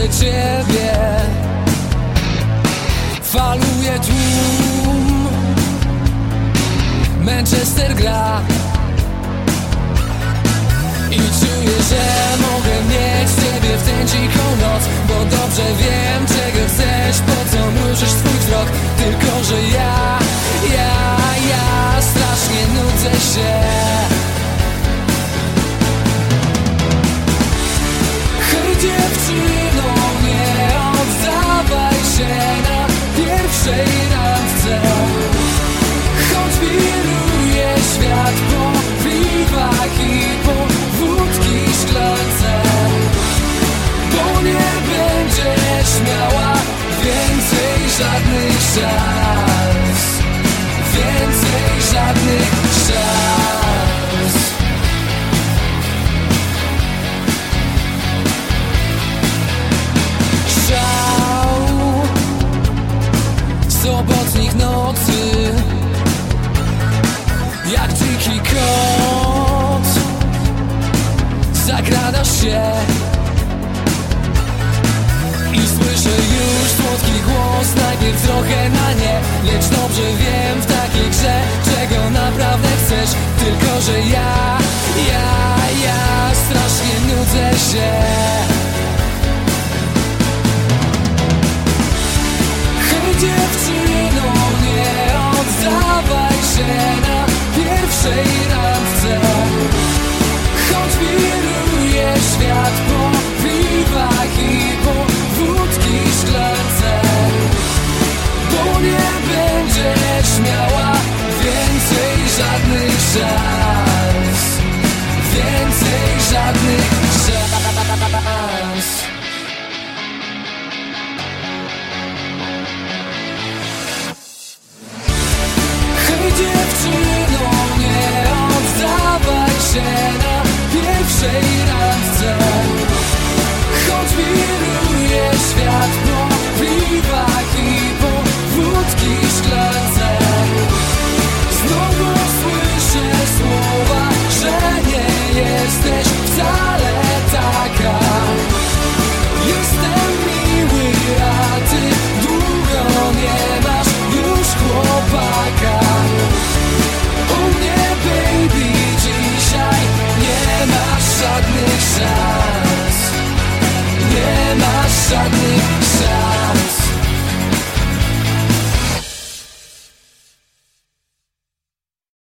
nudzę ciebie. Faluje tłum, Manchester gra i czuję, że mogę mieć ciebie w tę dziką noc, bo dobrze wiem, czego chcesz, po co mrużysz swój wzrok. Tylko że ja strasznie nudzę się. Hej dziewczyno, nie oddawaj się na pierwszej randce, choć wiruje świat po piwach i po wódki szklance, bo nie będziesz miała więcej żadnych szans, więcej żadnych szans. Szał sobotnich nocy, jak dziki kot zagradasz się i słyszę już słodki głos, najpierw trochę na nie, lecz dobrze wiem w takiej grze, czego naprawdę chcesz. Tylko że ja strasznie nudzę się. Hej dziewczyno, nie oddawaj się na pierwszej randce,